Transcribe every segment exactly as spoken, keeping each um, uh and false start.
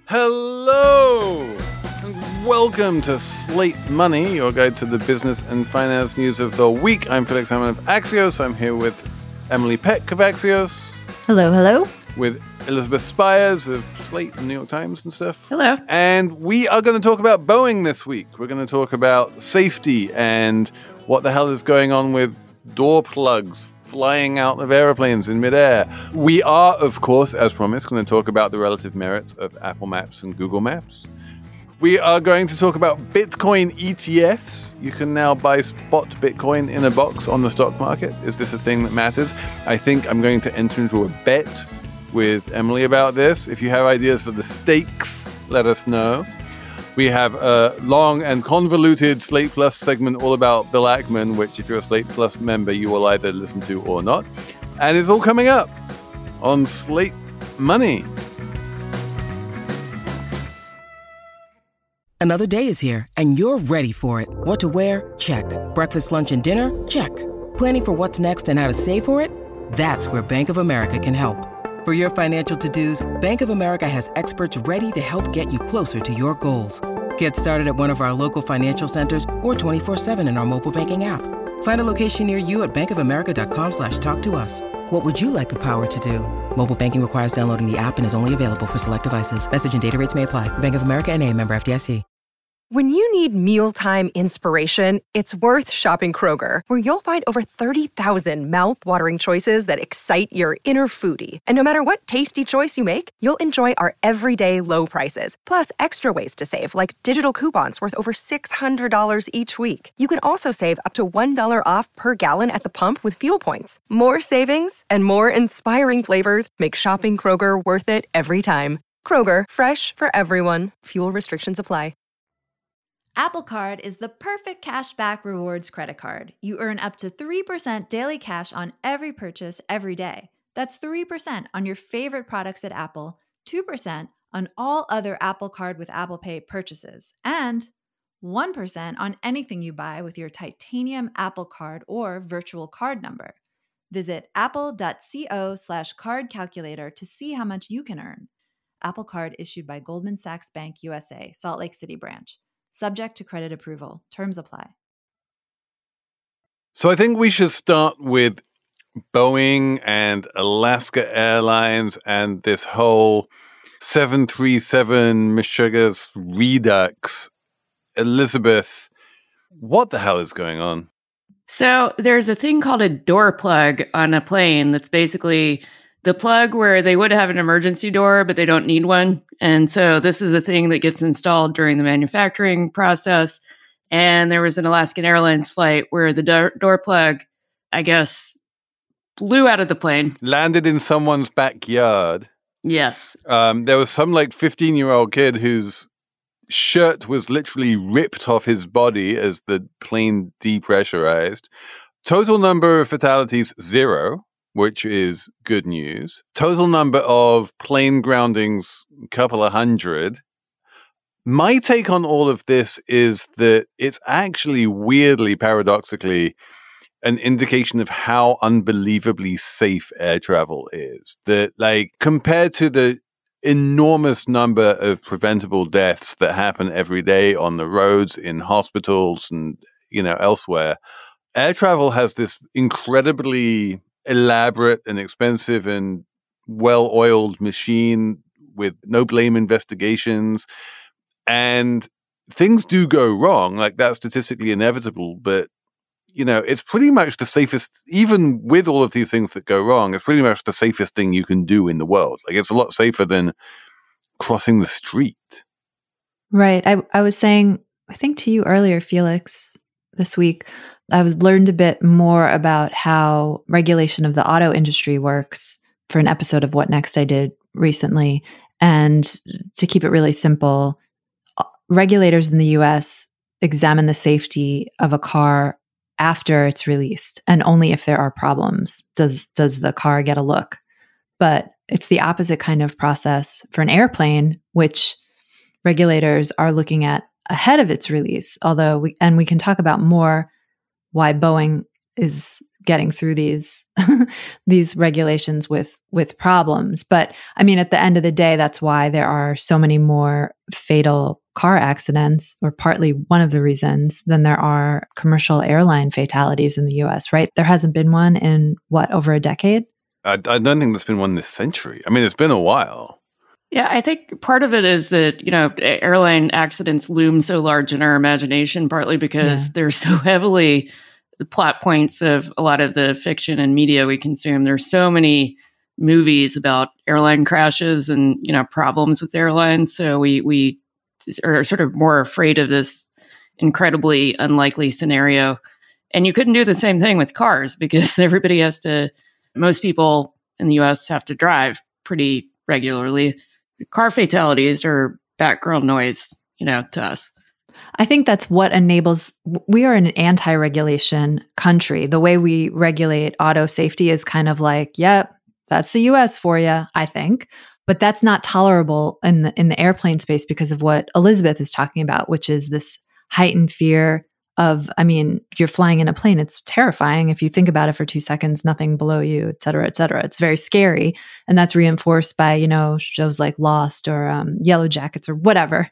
Hello, and welcome to Slate Money, your guide to the business and finance news of the week. I'm Felix Salmon of Axios. I'm here with Emily Peck of Axios. Hello, hello. With Elizabeth Spires of Slate and New York Times and stuff. Hello. And we are going to talk about Boeing this week. We're going to talk about safety and what the hell is going on with door plugs flying out of airplanes in midair. We are, of course, as promised, going to talk about the relative merits of Apple Maps and Google Maps. We are going to talk about Bitcoin E T Fs. You can now buy spot Bitcoin in a box on the stock market. Is this a thing that matters? I think I'm going to enter into a bet with Emily about this. If you have ideas for the stakes, let us know. We have a long and convoluted Slate Plus segment all about Bill Ackman, which if you're a Slate Plus member, you will either listen to or not. And it's all coming up on Slate Money. Another day is here, and you're ready for it. What to wear? Check. Breakfast, lunch, and dinner? Check. Planning for what's next and how to save for it? That's where Bank of America can help. For your financial to-dos, Bank of America has experts ready to help get you closer to your goals. Get started at one of our local financial centers or twenty-four seven in our mobile banking app. Find a location near you at bankofamerica.com slash talk to us. What would you like the power to do? Mobile banking requires downloading the app and is only available for select devices. Message and data rates may apply. Bank of America N A, member F D I C. When you need mealtime inspiration, it's worth shopping Kroger, where you'll find over thirty thousand mouth-watering choices that excite your inner foodie. And no matter what tasty choice you make, you'll enjoy our everyday low prices, plus extra ways to save, like digital coupons worth over six hundred dollars each week. You can also save up to one dollar off per gallon at the pump with fuel points. More savings and more inspiring flavors make shopping Kroger worth it every time. Kroger, fresh for everyone. Fuel restrictions apply. Apple Card is the perfect cashback rewards credit card. You earn up to three percent daily cash on every purchase every day. That's three percent on your favorite products at Apple, two percent on all other Apple Card with Apple Pay purchases, and one percent on anything you buy with your titanium Apple Card or virtual card number. Visit apple.co slash card calculator to see how much you can earn. Apple Card issued by Goldman Sachs Bank U S A, Salt Lake City branch. Subject to credit approval. Terms apply. So I think we should start with Boeing and Alaska Airlines and this whole seven thirty-seven Meshuggah's redux. Elizabeth, what the hell is going on? So there's a thing called a door plug on a plane that's basically the plug where they would have an emergency door, but they don't need one. And so this is a thing that gets installed during the manufacturing process. And there was an Alaskan Airlines flight where the door, door plug, I guess, blew out of the plane. Landed in someone's backyard. Yes. Um, there was some like fifteen-year-old kid whose shirt was literally ripped off his body as the plane depressurized. Total number of fatalities, zero, which is good news. Total number of plane groundings, a couple of hundred. My take on all of this is that it's actually weirdly, paradoxically, an indication of how unbelievably safe air travel is. That, like, compared to the enormous number of preventable deaths that happen every day on the roads, in hospitals, and, you know, elsewhere, air travel has this incredibly elaborate and expensive and well-oiled machine with no blame investigations. And things do go wrong, like that's statistically inevitable, but, you know, it's pretty much the safest, even with all of these things that go wrong, it's pretty much the safest thing you can do in the world. Like, it's a lot safer than crossing the street. Right. I, I was saying, I think to you earlier, Felix, this week, I was learned a bit more about how regulation of the auto industry works for an episode of What Next I did recently. And to keep it really simple, regulators in the U S examine the safety of a car after it's released, and only if there are problems does does the car get a look. But it's the opposite kind of process for an airplane, which regulators are looking at ahead of its release. Although we and we can talk about more why Boeing is getting through these these regulations with with problems. But I mean, at the end of the day, that's why there are so many more fatal car accidents, or partly one of the reasons, than there are commercial airline fatalities in the U S, right? There hasn't been one in, what, over a decade? I, I don't think there's been one this century. I mean, it's been a while. Yeah, I think part of it is that, you know, airline accidents loom so large in our imagination, partly because yeah. they're so heavily the plot points of a lot of the fiction and media we consume. There's so many movies about airline crashes and, you know, problems with airlines. So we we are sort of more afraid of this incredibly unlikely scenario. And you couldn't do the same thing with cars, because everybody has to, most people in the U S have to drive pretty regularly. Car fatalities are background noise, you know, to us. I think that's what enables, we are an anti-regulation country. The way we regulate auto safety is kind of like, yep, that's the U S for you, I think. But that's not tolerable in the, in the airplane space because of what Elizabeth is talking about, which is this heightened fear of, I mean, you're flying in a plane. It's terrifying. If you think about it for two seconds, nothing below you, et cetera, et cetera. It's very scary. And that's reinforced by, you know, shows like Lost or um, Yellow Jackets or whatever.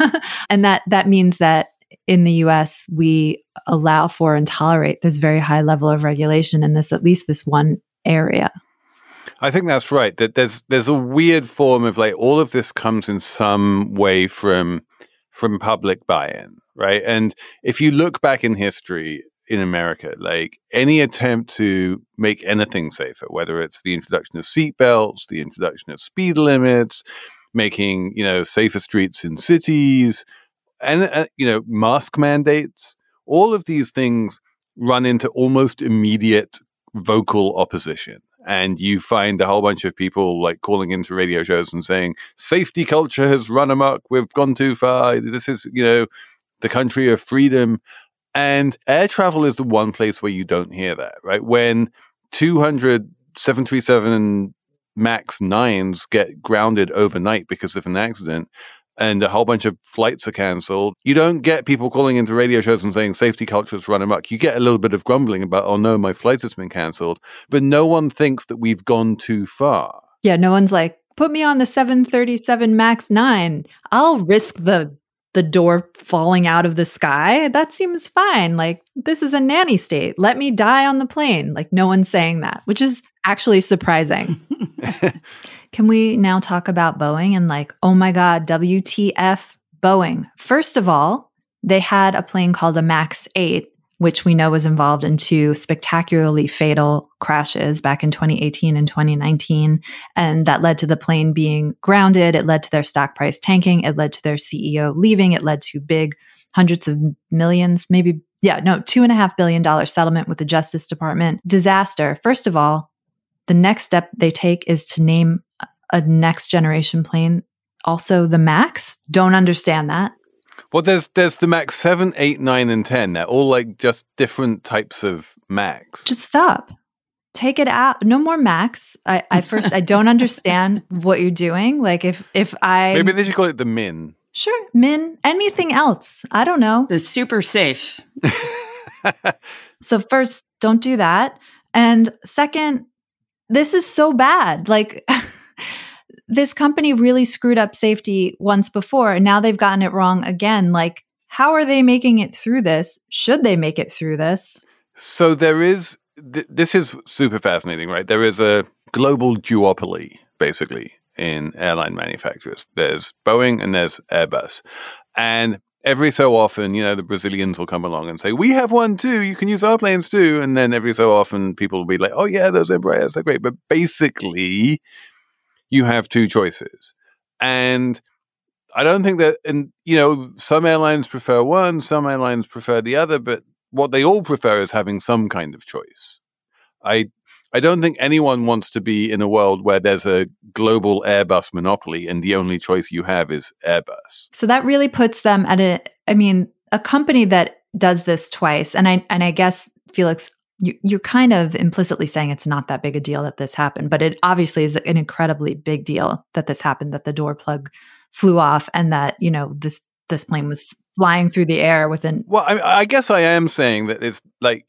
And that that means that in the U S, we allow for and tolerate this very high level of regulation in this, at least this one area. I think that's right. That there's there's a weird form of, like, all of this comes in some way from from public buy-in. Right. And if you look back in history in America, like, any attempt to make anything safer, whether it's the introduction of seatbelts, the introduction of speed limits, making, you know, safer streets in cities, and, uh, you know, mask mandates, all of these things run into almost immediate vocal opposition. And you find a whole bunch of people, like, calling into radio shows and saying, safety culture has run amok. We've gone too far. This is, you know, the country of freedom. And air travel is the one place where you don't hear that, right? When two hundred seven thirty-seven MAX nines get grounded overnight because of an accident and a whole bunch of flights are canceled, you don't get people calling into radio shows and saying safety culture has run amok. You get a little bit of grumbling about, oh no, my flight has been canceled. But no one thinks that we've gone too far. Yeah, no one's like, put me on the seven thirty-seven MAX nine. I'll risk the the door falling out of the sky. That seems fine. Like, this is a nanny state. Let me die on the plane. Like, no one's saying that, which is actually surprising. Can we now talk about Boeing and, like, oh my God, W T F Boeing? First of all, they had a plane called a MAX eight, which we know was involved in two spectacularly fatal crashes back in twenty eighteen and twenty nineteen. And that led to the plane being grounded. It led to their stock price tanking. It led to their C E O leaving. It led to big hundreds of millions, maybe, yeah, no, two and a half billion dollar settlement with the Justice Department. Disaster. First of all, the next step they take is to name a next generation plane also the MAX. Don't understand that. Well, there's there's the MAX seven, eight, nine, and ten. They're all, like, just different types of MAX. Just stop. Take it out. No more MAX. I, I first, I don't understand what you're doing. Like, if if I... Maybe they should call it the Min. Sure. Min. Anything else. I don't know. The super safe. So first, don't do that. And second, this is so bad. Like... This company really screwed up safety once before, and now they've gotten it wrong again. Like, how are they making it through this? Should they make it through this? So there is, th- this is super fascinating, right? There is a global duopoly, basically, in airline manufacturers. There's Boeing and there's Airbus. And every so often, you know, the Brazilians will come along and say, we have one too, you can use our planes too. And then every so often people will be like, oh yeah, those Embraers, they're great. But basically, you have two choices. And I don't think that, and you know, some airlines prefer one, some airlines prefer the other, but what they all prefer is having some kind of choice. I I don't think anyone wants to be in a world where there's a global Airbus monopoly and the only choice you have is Airbus. So that really puts them at a, I mean, a company that does this twice, and I and I guess, Felix, You, you're kind of implicitly saying it's not that big a deal that this happened, but it obviously is an incredibly big deal that this happened, that the door plug flew off and that, you know, this this plane was flying through the air within... Well, I, I guess I am saying that it's like, you know,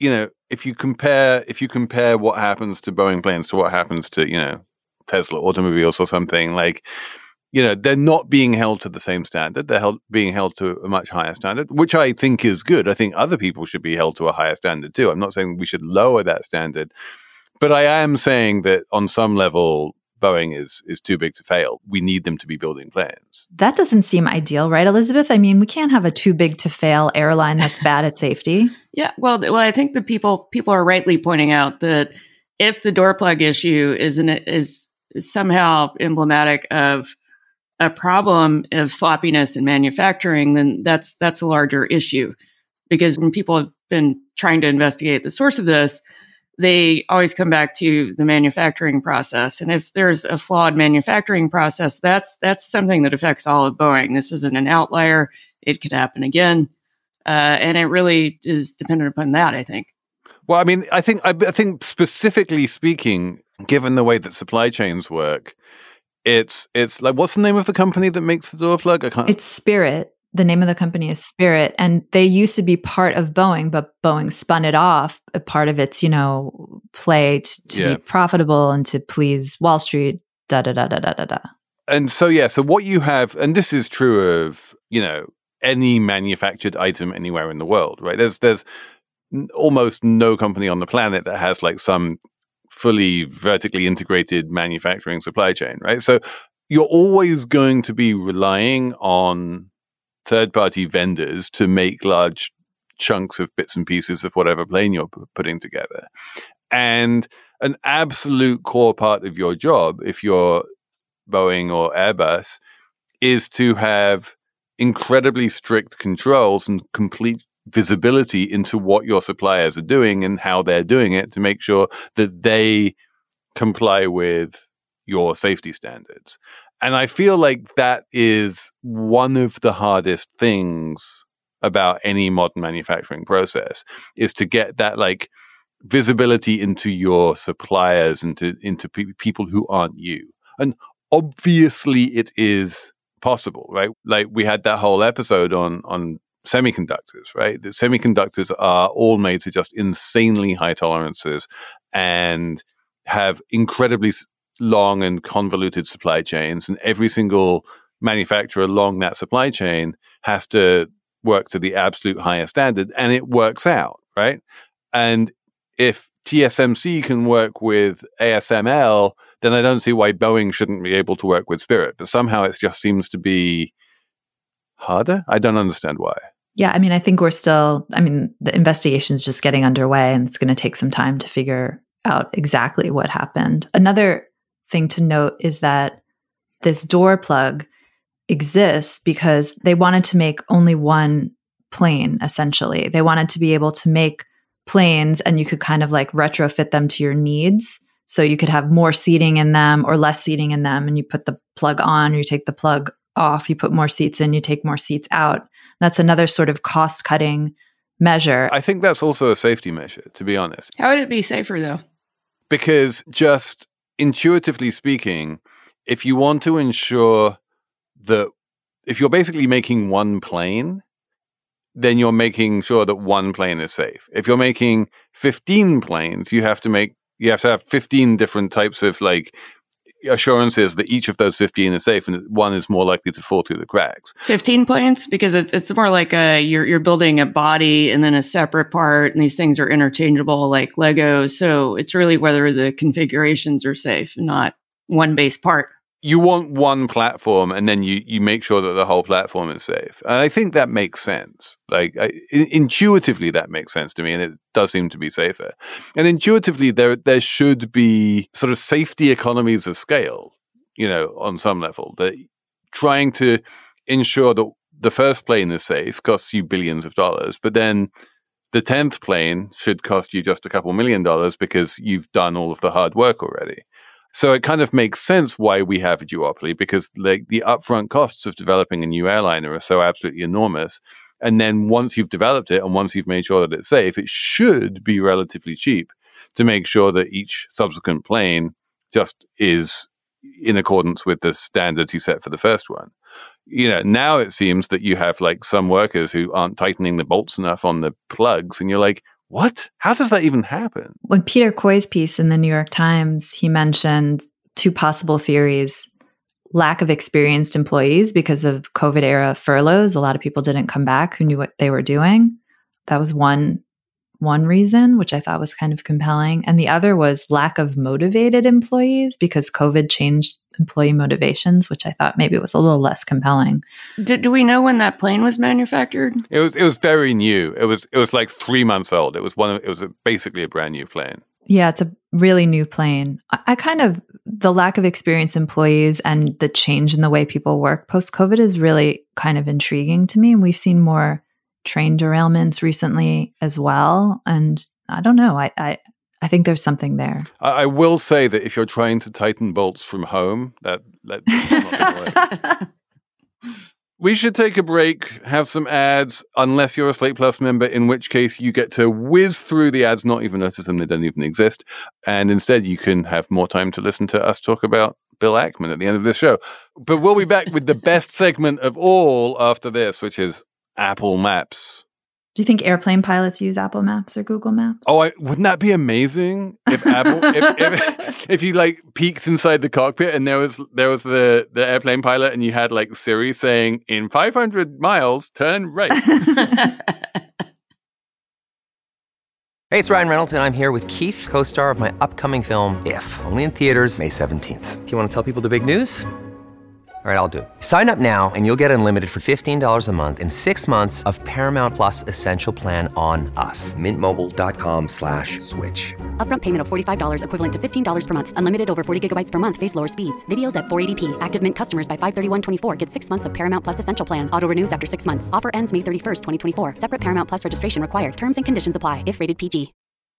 if you compare if you compare what happens to Boeing planes to what happens to, you know, Tesla automobiles or something, like, you know, they're not being held to the same standard. They're held, being held to a much higher standard, which I think is good. I think other people should be held to a higher standard too. I'm not saying we should lower that standard, but I am saying that on some level, Boeing is is too big to fail. We need them to be building planes. That doesn't seem ideal, right, Elizabeth? I mean, we can't have a too big to fail airline that's bad at safety. Yeah, well, well, I think the people people are rightly pointing out that if the door plug issue is an, is, is somehow emblematic of a problem of sloppiness in manufacturing, then that's that's a larger issue. Because when people have been trying to investigate the source of this, they always come back to the manufacturing process. And if there's a flawed manufacturing process, that's that's something that affects all of Boeing. This isn't an outlier. It could happen again. Uh, and it really is dependent upon that, I think. Well, I mean, I think I, I think specifically speaking, given the way that supply chains work, it's it's like, what's the name of the company that makes the door plug? I can't. It's Spirit. The name of the company is Spirit, and they used to be part of Boeing, but Boeing spun it off, a part of its, you know, play t- to yeah. be profitable and to please Wall Street, da da da da da da da. And so, yeah, so what you have, and this is true of, you know, any manufactured item anywhere in the world, right? There's there's almost no company on the planet that has like some fully vertically integrated manufacturing supply chain, right? So you're always going to be relying on third-party vendors to make large chunks of bits and pieces of whatever plane you're p- putting together. And an absolute core part of your job, if you're Boeing or Airbus, is to have incredibly strict controls and complete visibility into what your suppliers are doing and how they're doing it to make sure that they comply with your safety standards. And I feel like that is one of the hardest things about any modern manufacturing process, is to get that like visibility into your suppliers and to, into pe- people who aren't you. And obviously it is possible, right? Like we had that whole episode on, on semiconductors, right? The semiconductors are all made to just insanely high tolerances and have incredibly long and convoluted supply chains, and every single manufacturer along that supply chain has to work to the absolute highest standard, and it works out, right? And if T S M C can work with A S M L, then I don't see why Boeing shouldn't be able to work with Spirit. But somehow it just seems to be harder. I don't understand why. Yeah, I mean, I think we're still, I mean, the investigation is just getting underway, and it's going to take some time to figure out exactly what happened. Another thing to note is that this door plug exists because they wanted to make only one plane, essentially. They wanted to be able to make planes and you could kind of like retrofit them to your needs. So you could have more seating in them or less seating in them, and you put the plug on, or you take the plug off, you put more seats in, you take more seats out. That's another sort of cost-cutting measure. I think that's also a safety measure, to be honest. How would it be safer, though? Because just intuitively speaking, if you want to ensure that if you're basically making one plane, then you're making sure that one plane is safe. If you're making fifteen planes, you have to make you have to have fifteen different types of like assurances that each of those fifteen is safe, and one is more likely to fall through the cracks. fifteen planes? Because it's it's more like a you're you're building a body and then a separate part, and these things are interchangeable like Legos. So it's really whether the configurations are safe, not one base part. You want one platform, and then you, you make sure that the whole platform is safe. And I think that makes sense. Like I, intuitively, that makes sense to me, and it does seem to be safer. And intuitively, there there should be sort of safety economies of scale, you know, on some level. That trying to ensure that the first plane is safe costs you billions of dollars, but then the tenth plane should cost you just a couple million dollars because you've done all of the hard work already. So it kind of makes sense why we have a duopoly, because like the upfront costs of developing a new airliner are so absolutely enormous. And then once you've developed it and once you've made sure that it's safe, it should be relatively cheap to make sure that each subsequent plane just is in accordance with the standards you set for the first one. You know, now it seems that you have like some workers who aren't tightening the bolts enough on the plugs, and you're like, what? How does that even happen? When Peter Coy's piece in the New York Times, he mentioned two possible theories. Lack of experienced employees because of COVID era furloughs. A lot of people didn't come back who knew what they were doing. That was one one reason, which I thought was kind of compelling. And the other was lack of motivated employees because COVID changed employee motivations, which I thought maybe was a little less compelling. Do, do we know when that plane was manufactured? It was it was very new. It was it was like three months old. It was one. Of, it was a, basically a brand new plane. Yeah, it's a really new plane. I, I kind of, the lack of experienced employees and the change in the way people work post-COVID is really kind of intriguing to me. And we've seen more train derailments recently as well. And I don't know, I I, I think there's something there. I, I will say that if you're trying to tighten bolts from home, that, that that's not going to work. We should take a break, have some ads, unless you're a Slate Plus member, in which case you get to whiz through the ads, not even notice them, they don't even exist. And instead you can have more time to listen to us talk about Bill Ackman at the end of this show. But we'll be back with the best segment of all after this, which is Apple Maps. Do you think airplane pilots use Apple Maps or Google Maps? Oh, I, wouldn't that be amazing if Apple, if, if, if you like peeked inside the cockpit and there was there was the, the airplane pilot and you had like Siri saying, in five hundred miles, turn right. Hey, it's Ryan Reynolds, and I'm here with Keith, co-star of my upcoming film, If, only in theaters May seventeenth. Do you want to tell people the big news? All right, I'll do it. Sign up now and you'll get unlimited for fifteen dollars a month and six months of Paramount Plus Essential Plan on us. Mint Mobile dot com slash switch. Upfront payment of forty-five dollars equivalent to fifteen dollars per month. Unlimited over forty gigabytes per month. Face lower speeds. Videos at four eighty p. Active Mint customers by five thirty-one twenty-four get six months of Paramount Plus Essential Plan. Auto renews after six months. Offer ends May thirty-first, twenty twenty-four. Separate Paramount Plus registration required. Terms and conditions apply if rated P G.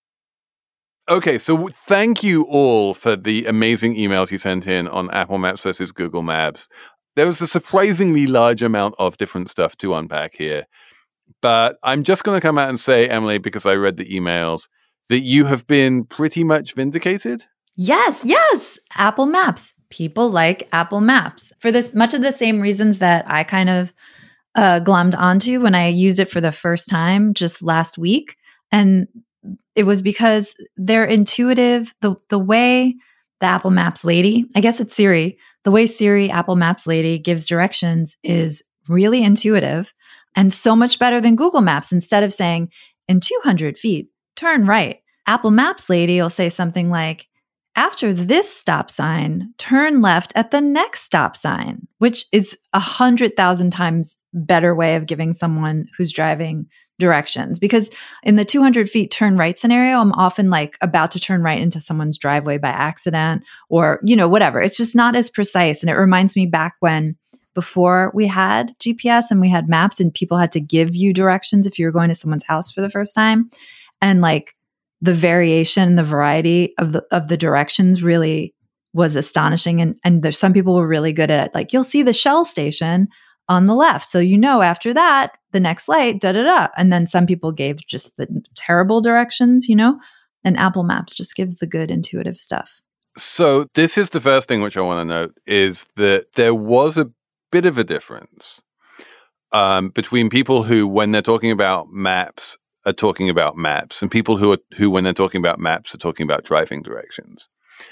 Okay, so thank you all for the amazing emails you sent in on Apple Maps versus Google Maps. There was a surprisingly large amount of different stuff to unpack here. But I'm just going to come out and say, Emily, because I read the emails, that you have been pretty much vindicated. Yes, yes. Apple Maps. People like Apple Maps for this much of the same reasons that I kind of uh, glommed onto when I used it for the first time just last week. And it was because they're intuitive. The the way the Apple Maps lady, I guess it's Siri, the way Siri, Apple Maps lady, gives directions is really intuitive and so much better than Google Maps. Instead of saying, in two hundred feet, turn right, Apple Maps lady will say something like, after this stop sign, turn left at the next stop sign, which is a hundred thousand times better way of giving someone who's driving directions. Because in the two hundred feet turn right scenario, I'm often like about to turn right into someone's driveway by accident or, you know, whatever. It's just not as precise. And it reminds me back when before we had G P S and we had maps and people had to give you directions if you were going to someone's house for the first time. And like the variation and the variety of the of the directions really was astonishing. And, and there's some people were really good at it. Like you'll see the Shell station on the left. So you know after that, the next light, da da da. And then some people gave just the terrible directions, you know, and Apple Maps just gives the good intuitive stuff. So this is the first thing which I want to note is that there was a bit of a difference um, between people who, when they're talking about maps, are talking about maps, and people who are who, when they're talking about maps, are talking about driving directions.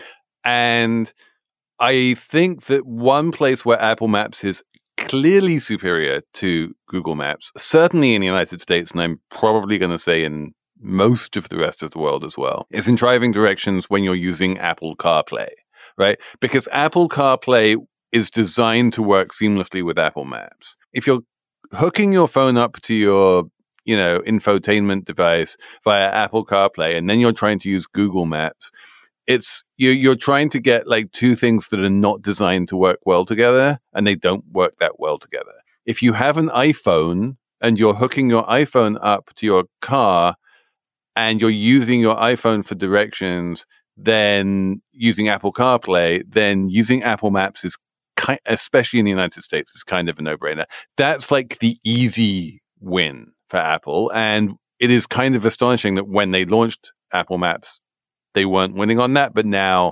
And I think that one place where Apple Maps is clearly superior to Google Maps, certainly in the United States, and I'm probably going to say in most of the rest of the world as well, is in driving directions when you're using Apple CarPlay, right? Because Apple CarPlay is designed to work seamlessly with Apple Maps. If you're hooking your phone up to your, you know, infotainment device via Apple CarPlay, and then you're trying to use Google Maps, it's you're, you're trying to get like two things that are not designed to work well together, and they don't work that well together. If you have an iPhone and you're hooking your iPhone up to your car and you're using your iPhone for directions, then using Apple CarPlay, then using Apple Maps is kind, especially in the United States, is kind of a no-brainer. That's like the easy win for Apple. And it is kind of astonishing that when they launched Apple Maps, they weren't winning on that, but now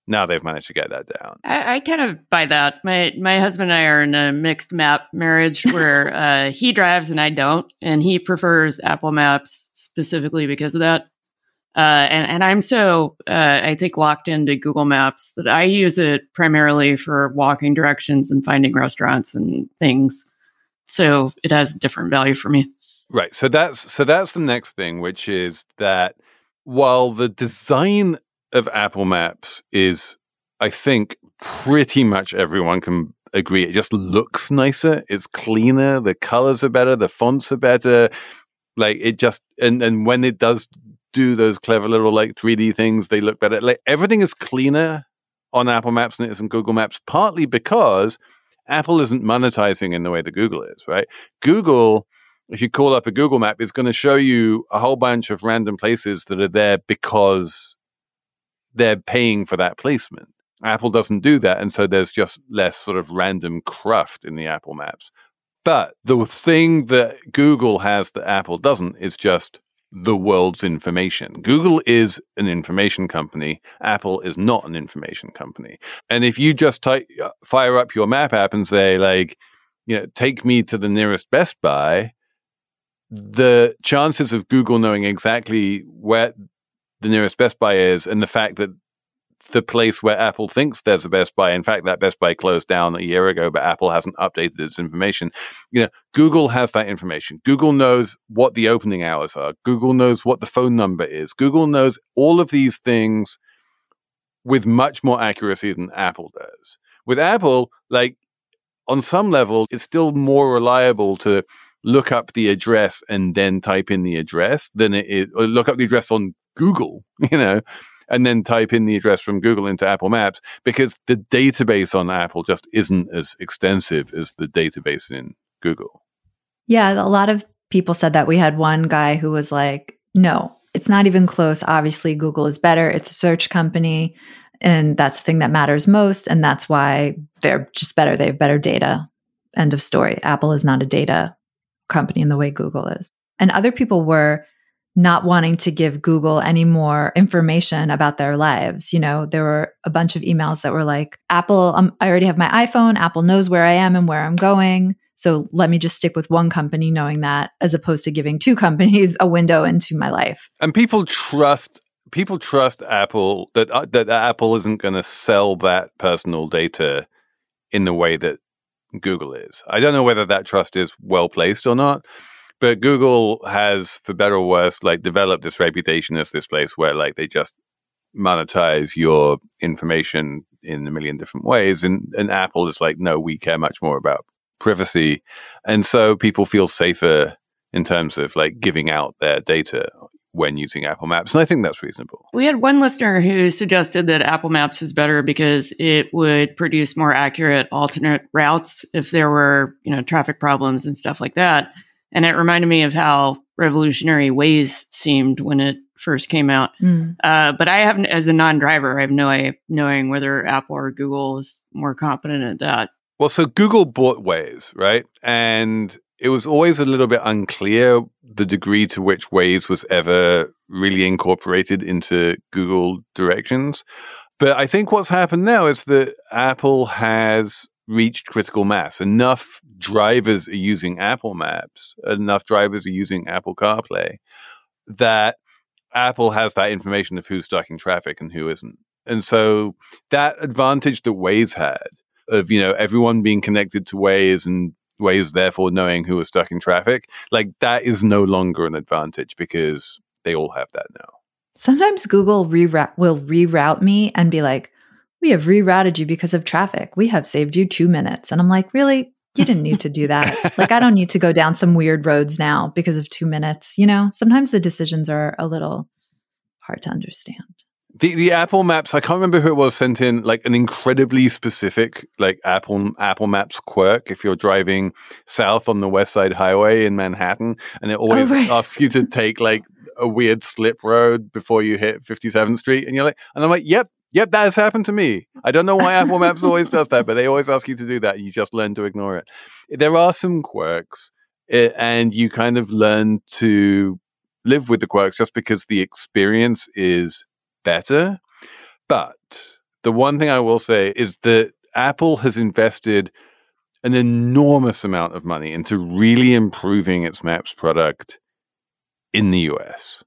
Now they've managed to get that down. I, I kind of buy that. My my husband and I are in a mixed map marriage where uh, he drives and I don't, and he prefers Apple Maps specifically because of that. Uh, and, and I'm so, uh, I think, locked into Google Maps that I use it primarily for walking directions and finding restaurants and things. So it has different value for me. Right. So that's so that's the next thing, which is that while the design of Apple Maps is, I think, pretty much everyone can agree, it just looks nicer. It's cleaner. The colors are better. The fonts are better. Like it just, and, and when it does do those clever little like three D things, they look better. Like everything is cleaner on Apple Maps than it is on Google Maps, partly because Apple isn't monetizing in the way that Google is, right? Google, if you call up a Google map, it's going to show you a whole bunch of random places that are there because they're paying for that placement. Apple doesn't do that, and so there's just less sort of random cruft in the Apple Maps. But the thing that Google has that Apple doesn't is just the world's information. Google is an information company. Apple is not an information company. And if you just type, fire up your map app and say, like, you know, take me to the nearest Best Buy, the chances of Google knowing exactly where the nearest Best Buy is, and the fact that the place where Apple thinks there's a Best Buy, in fact, that Best Buy closed down a year ago, but Apple hasn't updated its information. You know, Google has that information. Google knows what the opening hours are. Google knows what the phone number is. Google knows all of these things with much more accuracy than Apple does. With Apple, like, on some level, it's still more reliable to look up the address and then type in the address than it is, or look up the address on Google, you know, and then type in the address from Google into Apple Maps, because the database on Apple just isn't as extensive as the database in Google. Yeah, a lot of people said that. We had one guy who was like, no, it's not even close. Obviously, Google is better. It's a search company, and that's the thing that matters most, and that's why they're just better. They have better data. End of story. Apple is not a data company in the way Google is. And other people were not wanting to give Google any more information about their lives. You know, there were a bunch of emails that were like, Apple, um, I already have my iPhone. Apple knows where I am and where I'm going. So let me just stick with one company knowing that, as opposed to giving two companies a window into my life. And people trust people trust Apple, that uh, that Apple isn't going to sell that personal data in the way that Google is. I don't know whether that trust is well placed or not. But Google has, for better or worse, like developed this reputation as this place where like they just monetize your information in a million different ways. And, and Apple is like, no, we care much more about privacy. And so people feel safer in terms of like giving out their data when using Apple Maps. And I think that's reasonable. We had one listener who suggested that Apple Maps was better because it would produce more accurate alternate routes if there were, you know, traffic problems and stuff like that. And it reminded me of how revolutionary Waze seemed when it first came out. Mm. Uh, but I haven't, as a non-driver, I have no way of knowing whether Apple or Google is more competent at that. Well, so Google bought Waze, right? And it was always a little bit unclear the degree to which Waze was ever really incorporated into Google directions. But I think what's happened now is that Apple has reached critical mass. Enough drivers are using Apple Maps, enough drivers are using Apple CarPlay, that Apple has that information of who's stuck in traffic and who isn't. And so that advantage that Waze had of, you know, everyone being connected to Waze and Waze therefore knowing who was stuck in traffic, like that is no longer an advantage because they all have that now. Sometimes Google reroute, will reroute me and be like, we have rerouted you because of traffic. We have saved you two minutes. And I'm like, really? You didn't need to do that. Like, I don't need to go down some weird roads now because of two minutes. You know, sometimes the decisions are a little hard to understand. The the Apple Maps, I can't remember who it was, sent in like an incredibly specific like Apple Apple Maps quirk if you're driving south on the West Side Highway in Manhattan, and it always oh, right. asks you to take like a weird slip road before you hit fifty-seventh Street, and you're like, and I'm like, yep, yep, that has happened to me. I don't know why Apple Maps always does that, but they always ask you to do that. You just learn to ignore it. There are some quirks, and you kind of learn to live with the quirks just because the experience is better. But the one thing I will say is that Apple has invested an enormous amount of money into really improving its Maps product in the U S.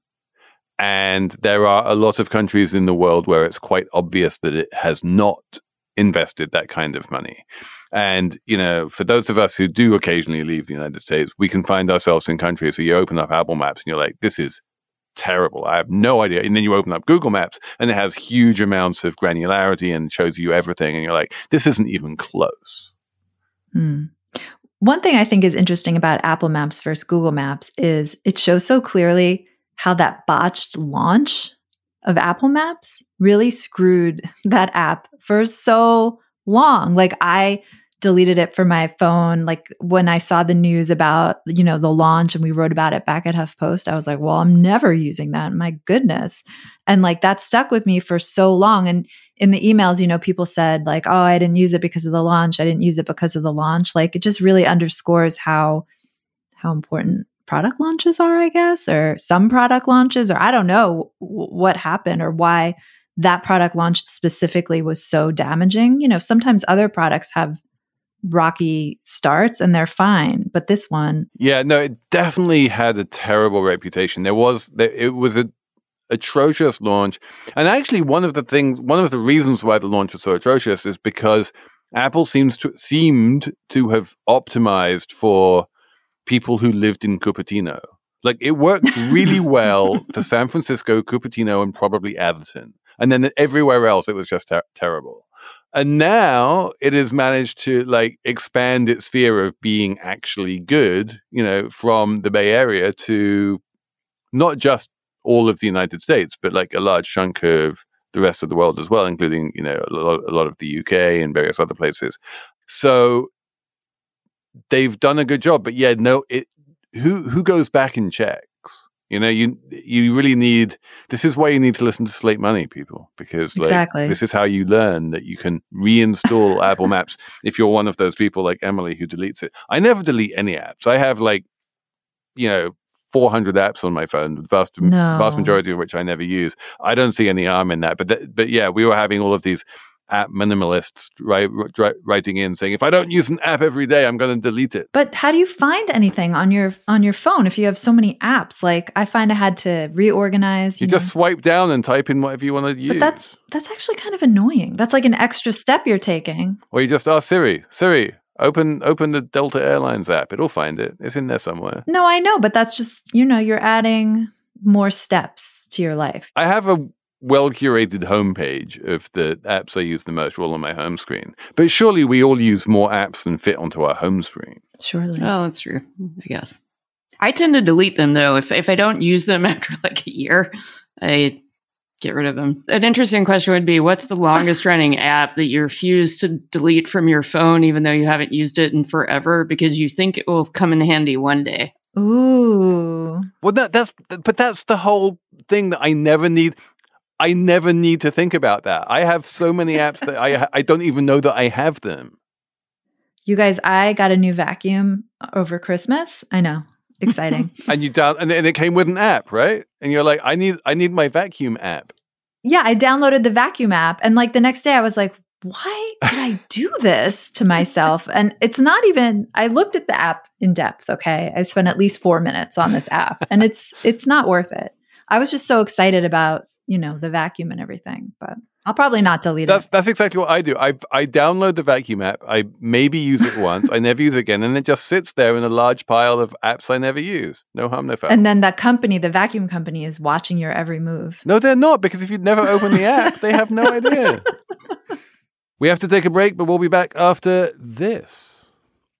And there are a lot of countries in the world where it's quite obvious that it has not invested that kind of money. And, you know, for those of us who do occasionally leave the United States, we can find ourselves in countries where you open up Apple Maps and you're like, this is terrible. I have no idea. And then you open up Google Maps and it has huge amounts of granularity and shows you everything. And you're like, this isn't even close. Hmm. One thing I think is interesting about Apple Maps versus Google Maps is it shows so clearly how that botched launch of Apple Maps really screwed that app for so long. Like I deleted it from my phone. Like when I saw the news about, you know, the launch and we wrote about it back at HuffPost, I was like, well, I'm never using that. My goodness. And like that stuck with me for so long. And in the emails, you know, people said like, oh, I didn't use it because of the launch. I didn't use it because of the launch. Like it just really underscores how, how important product launches are, I guess, or some product launches, or I don't know w- what happened or why that product launch specifically was so damaging. You know, sometimes other products have rocky starts and they're fine, but this one, yeah, no, it definitely had a terrible reputation. There was, there, it was a atrocious launch, and actually, one of the things, one of the reasons why the launch was so atrocious is because Apple seems to seemed to have optimized for people who lived in Cupertino. Like it worked really well for San Francisco, Cupertino, and probably Atherton, and then everywhere else it was just ter- terrible. And now it has managed to like expand its sphere of being actually good, you know, from the Bay Area to not just all of the United States, but like a large chunk of the rest of the world as well, including, you know, a lot, a lot of the U K and various other places. So they've done a good job, but yeah, no, it, who, who goes back and checks? You know, you you really need, this is why you need to listen to Slate Money, people, because like exactly. This is how you learn that you can reinstall Apple Maps if you're one of those people like Emily who deletes it. I never delete any apps. I have like, you know, four hundred apps on my phone, the vast, no. vast majority of which I never use. I don't see any harm in that. But th- but yeah, we were having all of these app minimalists write, write, writing in saying, if I don't use an app every day, I'm going to delete it. But how do you find anything on your on your phone if you have so many apps? Like I find I had to reorganize. You, you just know. swipe down and type in whatever you want to use. But that's that's actually kind of annoying. That's like an extra step you're taking. Or you just ask Siri, Siri, open open the Delta Airlines app. It'll find it. It's in there somewhere. No, I know, but that's just, you know, you're adding more steps to your life. I have a well-curated homepage of the apps I use the most all on my home screen. But surely we all use more apps than fit onto our home screen. Surely. Oh, that's true, I guess. I tend to delete them, though. If if I don't use them after like a year, I get rid of them. An interesting question would be, what's the longest running app that you refuse to delete from your phone, even though you haven't used it in forever, because you think it will come in handy one day? Ooh. Well, that, that's, but that's the whole thing that I never need. I never need to think about that. I have so many apps that I I don't even know that I have them. You guys, I got a new vacuum over Christmas. I know. Exciting. And you down and, and it came with an app, right? And you're like, I need I need my vacuum app. Yeah, I downloaded the vacuum app and like the next day I was like, why did I do this to myself? And it's not even, I looked at the app in depth, okay? I spent at least four minutes on this app and it's it's not worth it. I was just so excited about, you know, the vacuum and everything, but I'll probably not delete that's, it. That's exactly what I do. I I download the vacuum app. I maybe use it once. I never use it again. And it just sits there in a large pile of apps I never use. No harm, no foul. And then that company, the vacuum company, is watching your every move. No, they're not, because if you'd never opened the app, they have no idea. We have to take a break, but we'll be back after this.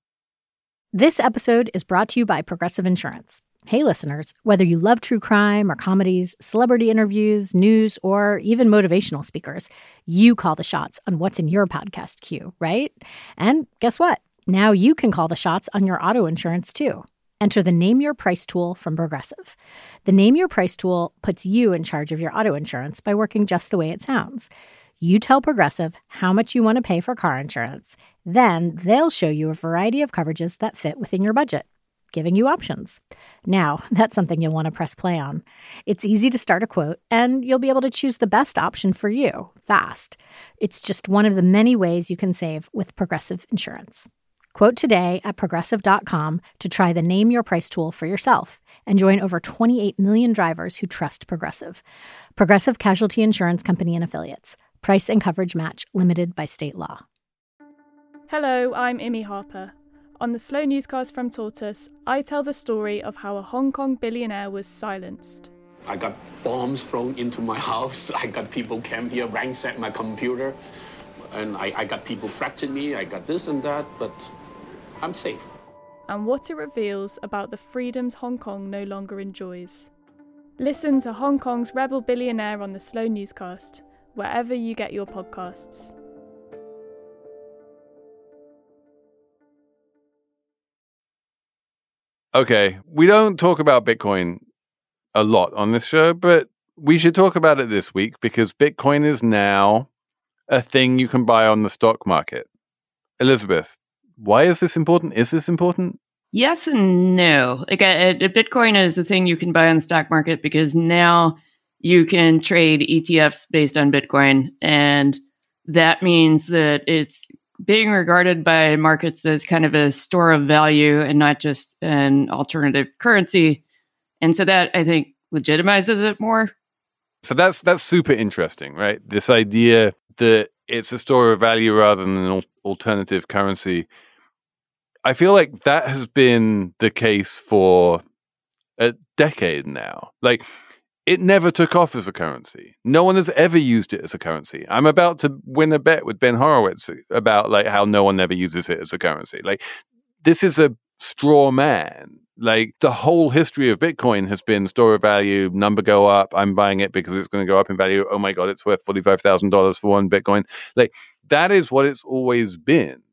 This episode is brought to you by Progressive Insurance. Hey, listeners, whether you love true crime or comedies, celebrity interviews, news, or even motivational speakers, you call the shots on what's in your podcast queue, right? And guess what? Now you can call the shots on your auto insurance, too. Enter the Name Your Price tool from Progressive. The Name Your Price tool puts you in charge of your auto insurance by working just the way it sounds. You tell Progressive how much you want to pay for car insurance. Then they'll show you a variety of coverages that fit within your budget. giving you options. Now, that's something you'll want to press play on. It's easy to start a quote, and you'll be able to choose the best option for you fast. It's just one of the many ways you can save with Progressive Insurance. Quote today at progressive dot com to try the Name Your Price tool for yourself and join over twenty-eight million drivers who trust Progressive. Progressive Casualty Insurance Company and Affiliates. Price and coverage match limited by state law. Hello, I'm Imi Harper. On the Slow Newscast from Tortoise, I tell the story of how a Hong Kong billionaire was silenced. I got bombs thrown into my house. I got people came here, ransacked my computer. And I, I got people threatening me. I got this and that, but I'm safe. And what it reveals about the freedoms Hong Kong no longer enjoys. Listen to Hong Kong's rebel billionaire on the Slow Newscast, wherever you get your podcasts. Okay, we don't talk about Bitcoin a lot on this show, but we should talk about it this week because Bitcoin is now a thing you can buy on the stock market. Elizabeth, why is this important? Is this important? Yes and no. Like a, a Bitcoin is a thing you can buy on the stock market because now you can trade E T Fs based on Bitcoin. And that means that it's being regarded by markets as kind of a store of value and not just an alternative currency. And so that, I think, legitimizes it more. So that's that's super interesting, right? This idea that it's a store of value rather than an alternative currency. I feel like that has been the case for a decade now. Like, it never took off as a currency. No one has ever used it as a currency. I'm about to win a bet with Ben Horowitz about like how no one ever uses it as a currency. Like, this is a straw man. Like, the whole history of Bitcoin has been store of value, number go up, I'm buying it because it's going to go up in value. Oh my God, it's worth forty-five thousand dollars for one Bitcoin. Like, that is what it's always been.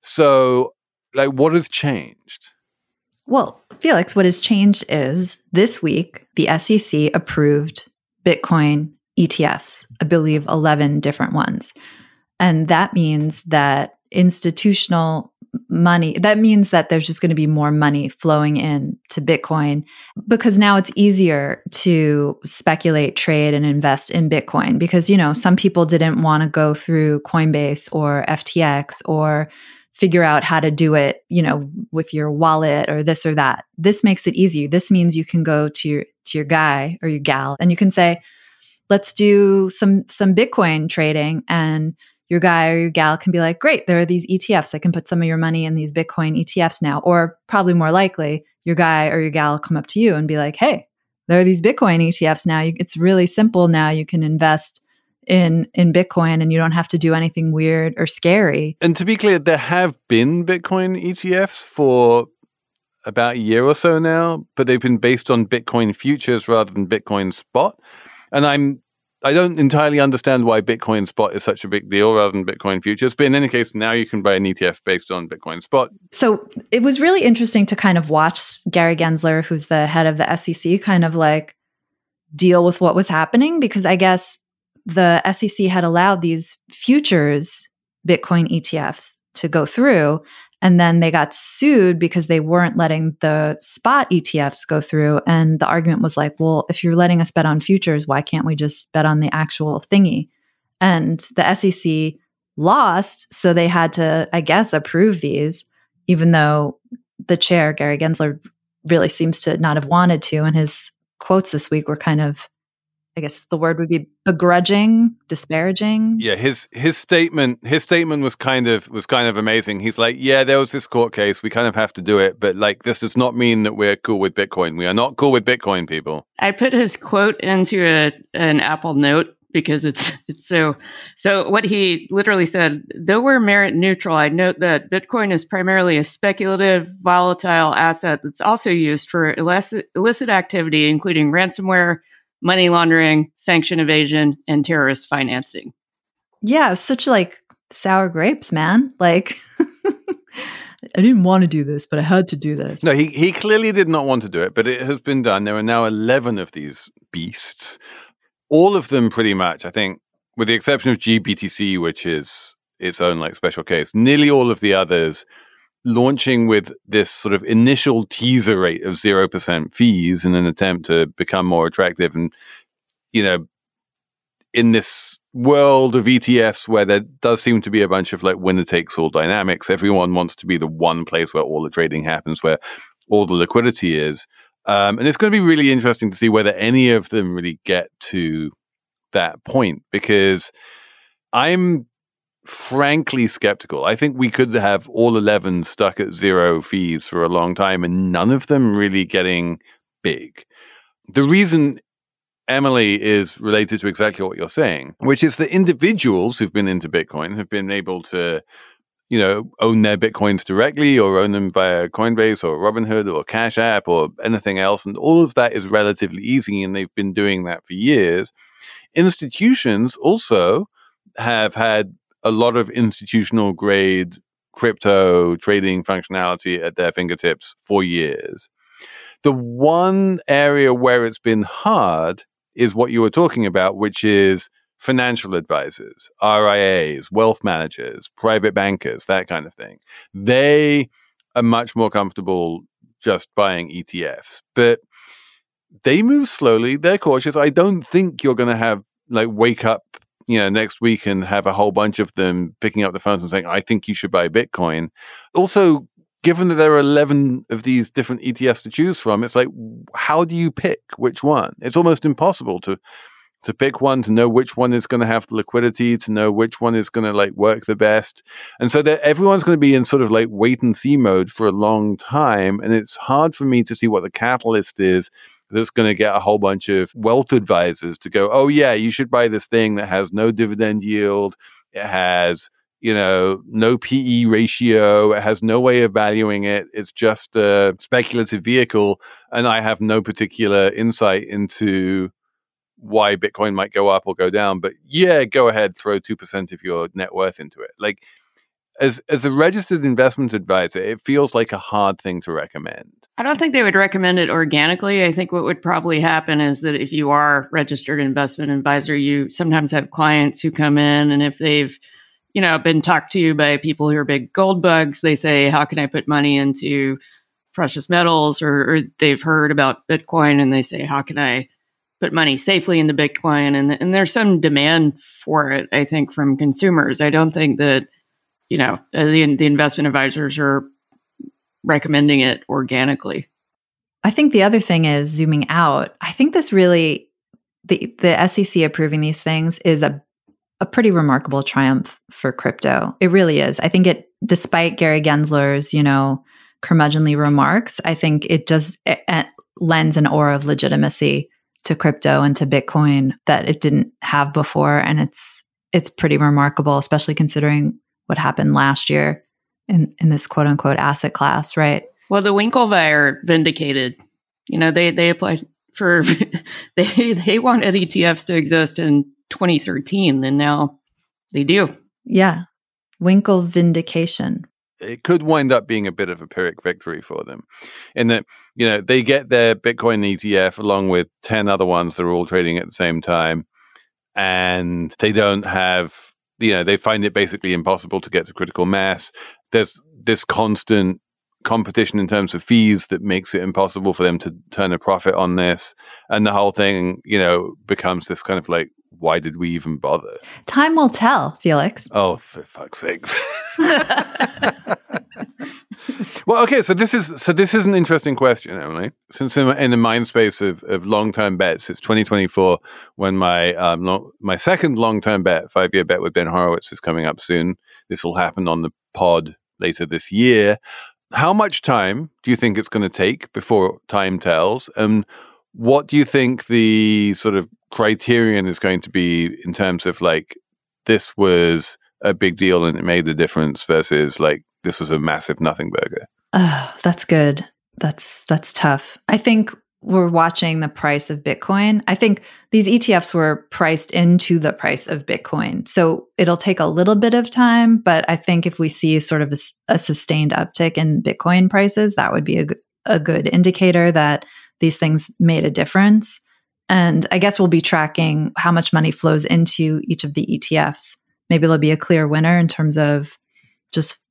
So, like, what has changed? Well, Felix, what has changed is this week, the S E C approved Bitcoin E T Fs, I believe eleven different ones. And that means that institutional money, that means that there's just going to be more money flowing in to Bitcoin because now it's easier to speculate, trade, and invest in Bitcoin because, you know, some people didn't want to go through Coinbase or F T X or figure out how to do it, you know, with your wallet or this or that. This makes it easy. This means you can go to your to your guy or your gal and you can say, let's do some some Bitcoin trading, and your guy or your gal can be like, great, there are these E T Fs. I can put some of your money in these Bitcoin E T Fs now. Or probably more likely, your guy or your gal will come up to you and be like, hey, there are these Bitcoin E T Fs now. It's really simple now. You can invest in in Bitcoin and you don't have to do anything weird or scary. And to be clear, there have been Bitcoin E T Fs for about a year or so now, but they've been based on Bitcoin futures rather than Bitcoin spot. And I'm I don't entirely understand why Bitcoin spot is such a big deal rather than Bitcoin futures. But in any case, now you can buy an E T F based on Bitcoin spot. So it was really interesting to kind of watch Gary Gensler, who's the head of the S E C, kind of like deal with what was happening, because I guess the S E C had allowed these futures Bitcoin E T Fs to go through. And then they got sued because they weren't letting the spot E T Fs go through. And the argument was like, well, if you're letting us bet on futures, why can't we just bet on the actual thingy? And the S E C lost. So they had to, I guess, approve these, even though the chair, Gary Gensler, really seems to not have wanted to. And his quotes this week were kind of, I guess the word would be begrudging, disparaging. Yeah, his his statement his statement was kind of was kind of amazing. He's like, yeah, there was this court case. We kind of have to do it, but like this does not mean that we're cool with Bitcoin. We are not cool with Bitcoin, people. I put his quote into a, an Apple Note because it's it's so so what he literally said, though we're merit neutral, I note that Bitcoin is primarily a speculative, volatile asset that's also used for illicit, illicit activity, including ransomware, money laundering, sanction evasion, and terrorist financing. Yeah, such like sour grapes, man. Like, I didn't want to do this, but I had to do this. No, he, he clearly did not want to do it, but it has been done. There are now eleven of these beasts. All of them pretty much, I think, with the exception of G B T C, which is its own like special case, nearly all of the others launching with this sort of initial teaser rate of zero percent fees in an attempt to become more attractive. And, you know, in this world of E T Fs where there does seem to be a bunch of like winner takes all dynamics, everyone wants to be the one place where all the trading happens, where all the liquidity is. Um, and it's going to be really interesting to see whether any of them really get to that point, because I'm frankly skeptical. I think we could have all eleven stuck at zero fees for a long time and none of them really getting big. The reason, Emily, is related to exactly what you're saying, which is that individuals who've been into Bitcoin have been able to, you know, own their Bitcoins directly or own them via Coinbase or Robinhood or Cash App or anything else. And all of that is relatively easy, and they've been doing that for years. Institutions also have had a lot of institutional grade crypto trading functionality at their fingertips for years. The one area where it's been hard is what you were talking about, which is financial advisors, R I As, wealth managers, private bankers, that kind of thing. They are much more comfortable just buying E T Fs, but they move slowly. They're cautious. I don't think you're going to have like wake up, you know, next week and have a whole bunch of them picking up the phones and saying, I think you should buy Bitcoin. Also, given that there are eleven of these different E T Fs to choose from, it's like, how do you pick which one? It's almost impossible to to pick one, to know which one is going to have the liquidity, to know which one is going to like work the best. And so that everyone's going to be in sort of like wait and see mode for a long time. And it's hard for me to see what the catalyst is that's going to get a whole bunch of wealth advisors to go, oh yeah, you should buy this thing that has no dividend yield. It has, you know, no P E ratio. It has no way of valuing it. It's just a speculative vehicle. And I have no particular insight into why Bitcoin might go up or go down. But yeah, go ahead, throw two percent of your net worth into it. Like, as as a registered investment advisor, it feels like a hard thing to recommend. I don't think they would recommend it organically. I think what would probably happen is that if you are a registered investment advisor, you sometimes have clients who come in, and if they've, you know, been talked to by people who are big gold bugs, they say, how can I put money into precious metals? Or, or they've heard about Bitcoin and they say, how can I put money safely into Bitcoin? And, and there's some demand for it, I think, from consumers. I don't think that, you know, the, the investment advisors are recommending it organically. I think the other thing is zooming out. I think this really, the, the S E C approving these things is a, a pretty remarkable triumph for crypto. It really is. I think it, despite Gary Gensler's, you know, curmudgeonly remarks, I think it just it, it lends an aura of legitimacy to crypto and to Bitcoin that it didn't have before. And it's, it's pretty remarkable, especially considering what happened last year in, in this quote unquote asset class, right? Well, the Winklevi vindicated. You know, they they applied for they they wanted E T Fs to exist in twenty thirteen, and now they do. Yeah, Winkle vindication. It could wind up being a bit of a Pyrrhic victory for them, in that, you know, they get their Bitcoin E T F along with ten other ones that are all trading at the same time, and they don't have, you know, they find it basically impossible to get to critical mass. There's this constant competition in terms of fees that makes it impossible for them to turn a profit on this. And the whole thing, you know, becomes this kind of like, why did we even bother? Time will tell, Felix. Oh, for fuck's sake. Well, okay, so this is so this is an interesting question, Emily. Since in, in the mind space of, of long-term bets, it's twenty twenty-four when my um, long, my second long-term bet, five-year bet with Ben Horowitz, is coming up soon. This will happen on the pod later this year. How much time do you think it's going to take before time tells? And what do you think the sort of criterion is going to be in terms of like, this was a big deal and it made a difference versus like, this was a massive nothing burger? Oh, that's good. That's that's tough. I think we're watching the price of Bitcoin. I think these E T Fs were priced into the price of Bitcoin. So it'll take a little bit of time, but I think if we see sort of a, a sustained uptick in Bitcoin prices, that would be a, a good indicator that these things made a difference. And I guess we'll be tracking how much money flows into each of the E T Fs. Maybe there'll be a clear winner in terms of just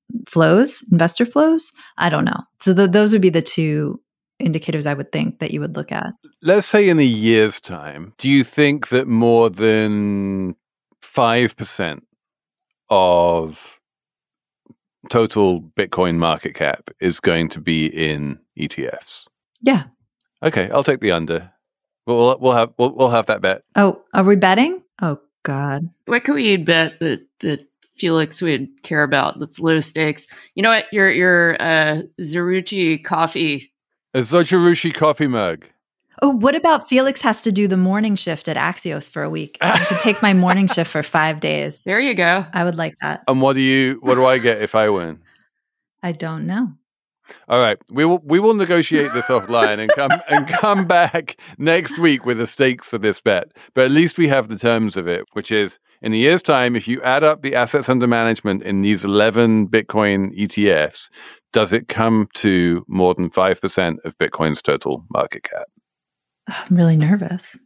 flows, investor flows. I don't know. So th- those would be the two indicators I would think that you would look at. Let's say in a year's time, do you think that more than five percent of total Bitcoin market cap is going to be in E T Fs? Yeah. Okay, I'll take the under. We'll we'll have we'll, we'll have that bet. Oh, are we betting? Oh God. What can we bet that that Felix would care about that's low stakes? You know what? Your your uh, Zeruchi coffee. A Zojirushi coffee mug. Oh, what about Felix has to do the morning shift at Axios for a week? I could take my morning shift for five days. There you go. I would like that. And what do you what do I get if I win? I don't know. All right, we will we will negotiate this offline and come and come back next week with the stakes for this bet. But at least we have the terms of it, which is in a year's time, if you add up the assets under management in these eleven Bitcoin E T Fs, does it come to more than five percent of Bitcoin's total market cap? I'm really nervous.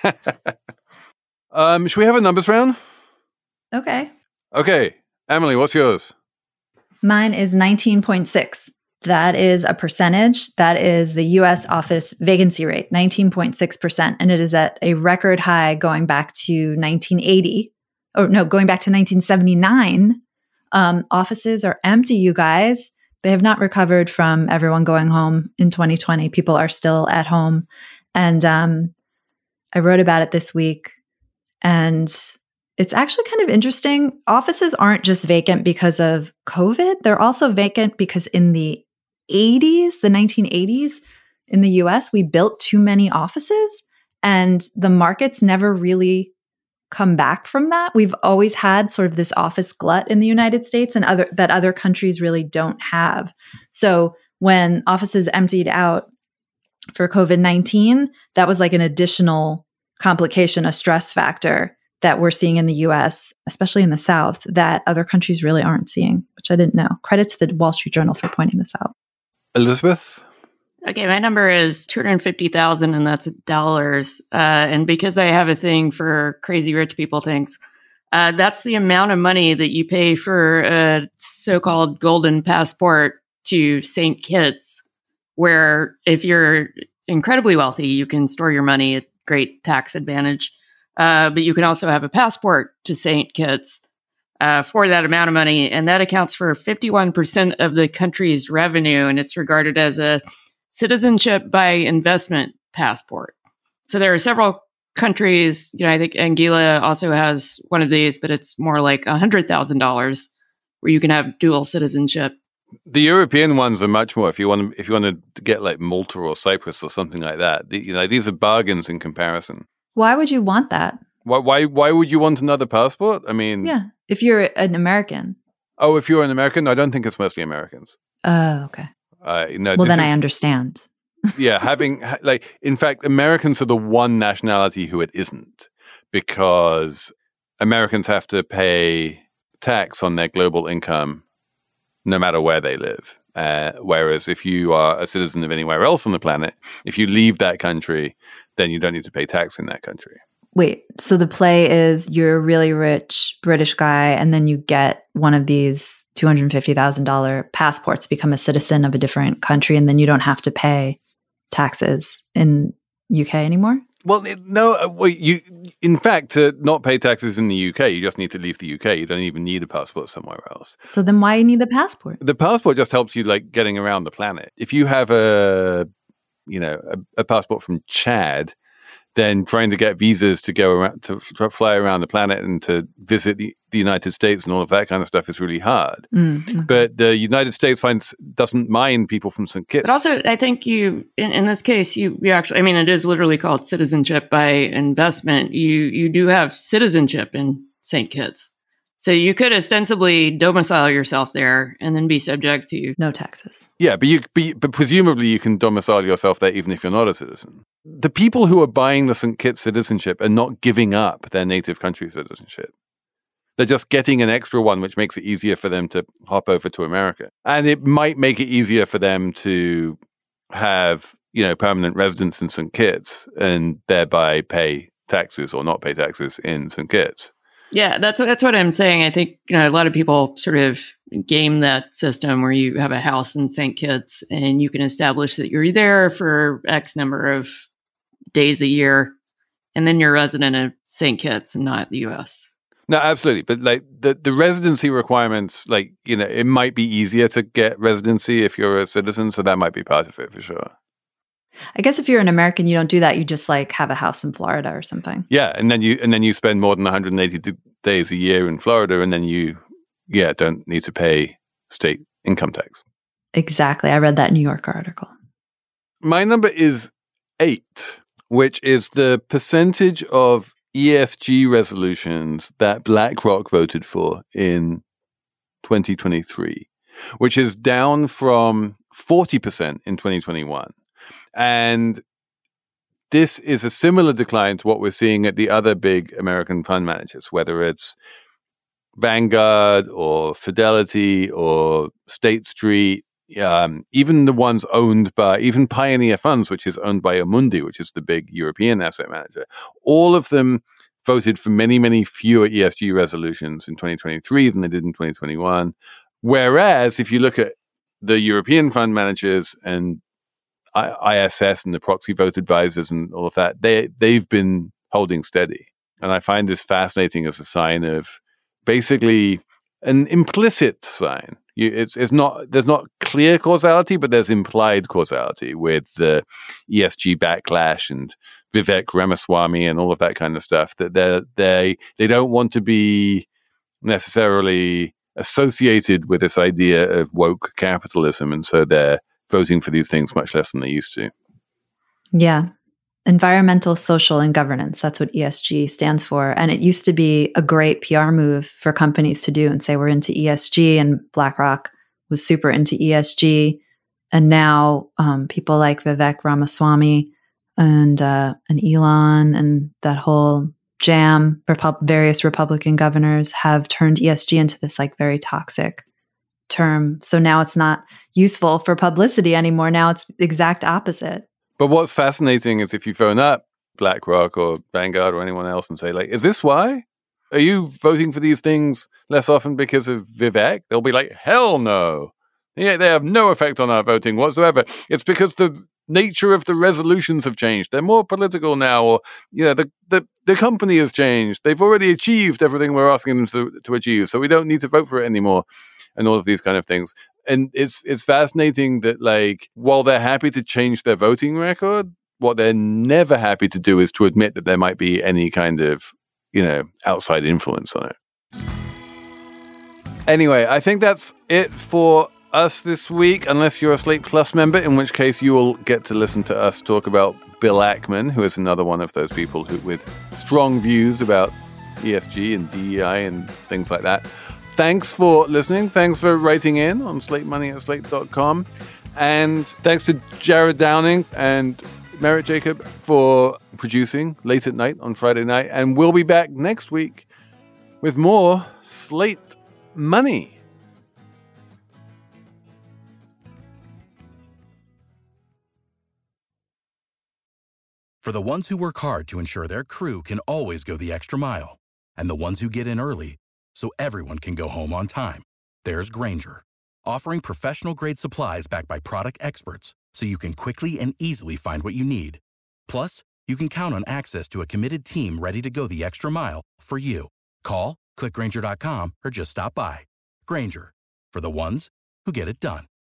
um, should we have a numbers round? Okay. Okay, Emily, what's yours? Mine is nineteen point six. That is a percentage. That is the U S office vacancy rate, nineteen point six percent. And it is at a record high going back to nineteen eighty. Or no, going back to nineteen seventy-nine. Um, offices are empty, you guys. They have not recovered from everyone going home in twenty twenty. People are still at home. And um, I wrote about it this week. And it's actually kind of interesting. Offices aren't just vacant because of COVID. They're also vacant because in the eighties, the nineteen eighties, in the U S, we built too many offices and the market's never really come back from that. We've always had sort of this office glut in the United States and other that other countries really don't have. So when offices emptied out for COVID nineteen, that was like an additional complication, a stress factor that we're seeing in the U S, especially in the South, that other countries really aren't seeing, which I didn't know. Credit to the Wall Street Journal for pointing this out. Elizabeth? Okay, my number is two hundred fifty thousand and that's dollars. Uh, and because I have a thing for crazy rich people things, uh, that's the amount of money that you pay for a so-called golden passport to Saint Kitts, where if you're incredibly wealthy, you can store your money at great tax advantage. Uh, but you can also have a passport to Saint Kitts uh, for that amount of money. And that accounts for fifty-one percent of the country's revenue. And it's regarded as a citizenship by investment passport. So there are several countries, you know, I think Anguilla also has one of these, but it's more like one hundred thousand dollars where you can have dual citizenship. The European ones are much more. If you want to, if you want to get like Malta or Cyprus or something like that, the, you know, these are bargains in comparison. Why would you want that? Why, why, why would you want another passport? I mean, yeah, if you're an American. Oh, if you're an American, I don't think it's mostly Americans. Oh, uh, okay. Uh, no, well, then is, I understand. yeah, having like, in fact, Americans are the one nationality who it isn't, because Americans have to pay tax on their global income no matter where they live. Uh, whereas if you are a citizen of anywhere else on the planet, if you leave that country, then you don't need to pay tax in that country. Wait, so the play is you're a really rich British guy, and then you get one of these two hundred fifty thousand dollars passports, become a citizen of a different country, and then you don't have to pay taxes in U K anymore? Well, no, well, you, in fact, to not pay taxes in the U K, you just need to leave the U K. You don't even need a passport somewhere else. So then why you need the passport? The passport just helps you, like, getting around the planet. If you have a, you know, a, a passport from Chad, then trying to get visas to go around, to fly around the planet and to visit the, the United States and all of that kind of stuff is really hard. Mm-hmm. But the United States finds doesn't mind people from Saint Kitts. But also, I think you, in, in this case, you, you actually, I mean, it is literally called citizenship by investment. You, you do have citizenship in Saint Kitts. So you could ostensibly domicile yourself there and then be subject to no taxes. Yeah, but you, but, but presumably you can domicile yourself there even if you're not a citizen. The people who are buying the Saint Kitts citizenship are not giving up their native country citizenship. They're just getting an extra one, which makes it easier for them to hop over to America. And it might make it easier for them to have, you know, permanent residence in Saint Kitts and thereby pay taxes or not pay taxes in Saint Kitts. Yeah, that's that's what I'm saying. I think, you know, a lot of people sort of game that system where you have a house in Saint Kitts and you can establish that you're there for X number of days a year, and then you're a resident of Saint Kitts and not the U S. No, absolutely. But like the, the residency requirements, like, you know, it might be easier to get residency if you're a citizen. So that might be part of it for sure. I guess if you're an American, you don't do that. You just like have a house in Florida or something. Yeah. And then you, and then you spend more than one hundred eighty d- days a year in Florida. And then you, yeah, don't need to pay state income tax. Exactly. I read that New York article. My number is eight, which is the percentage of E S G resolutions that BlackRock voted for in twenty twenty-three, which is down from forty percent in twenty twenty-one. And this is a similar decline to what we're seeing at the other big American fund managers, whether it's Vanguard or Fidelity or State Street, um, even the ones owned by, even Pioneer Funds, which is owned by Amundi, which is the big European asset manager. All of them voted for many, many fewer E S G resolutions in twenty twenty-three than they did in twenty twenty-one. Whereas if you look at the European fund managers and I S S and the proxy vote advisors and all of that, they, they've been holding steady. And I find this fascinating as a sign of basically an implicit sign. You, it's, it's not, there's not clear causality, but there's implied causality with the E S G backlash and Vivek Ramaswamy and all of that kind of stuff, that they they they don't want to be necessarily associated with this idea of woke capitalism. And so they're voting for these things much less than they used to. Yeah. Environmental, social, and governance. That's what E S G stands for. And it used to be a great P R move for companies to do and say, we're into E S G, and BlackRock was super into E S G. And now um, people like Vivek Ramaswamy and, uh, and Elon and that whole jam, Repu- various Republican governors have turned E S G into this like very toxic term. So now it's not useful for publicity anymore. Now it's the exact opposite. But what's fascinating is if you phone up BlackRock or Vanguard or anyone else and say, like, is this why? Are you voting for these things less often because of Vivek? They'll be like, hell no. Yeah, they have no effect on our voting whatsoever. It's because the nature of the resolutions have changed. They're more political now, or, you know, the, the, the company has changed. They've already achieved everything we're asking them to, to achieve, so we don't need to vote for it anymore, and all of these kind of things. And it's it's fascinating that, like, while they're happy to change their voting record, what they're never happy to do is to admit that there might be any kind of, you know, outside influence on it. Anyway, I think that's it for us this week, unless you're a Slate Plus member, in which case you will get to listen to us talk about Bill Ackman, who is another one of those people who with strong views about E S G and D E I and things like that. Thanks for listening. Thanks for writing in on slate money at slate dot com. And thanks to Jared Downing and Merritt Jacob for producing late at night on Friday night. And we'll be back next week with more Slate Money. For the ones who work hard to ensure their crew can always go the extra mile, and the ones who get in early so everyone can go home on time, there's Grainger, offering professional-grade supplies backed by product experts so you can quickly and easily find what you need. Plus, you can count on access to a committed team ready to go the extra mile for you. Call, click Grainger dot com, or just stop by. Grainger, for the ones who get it done.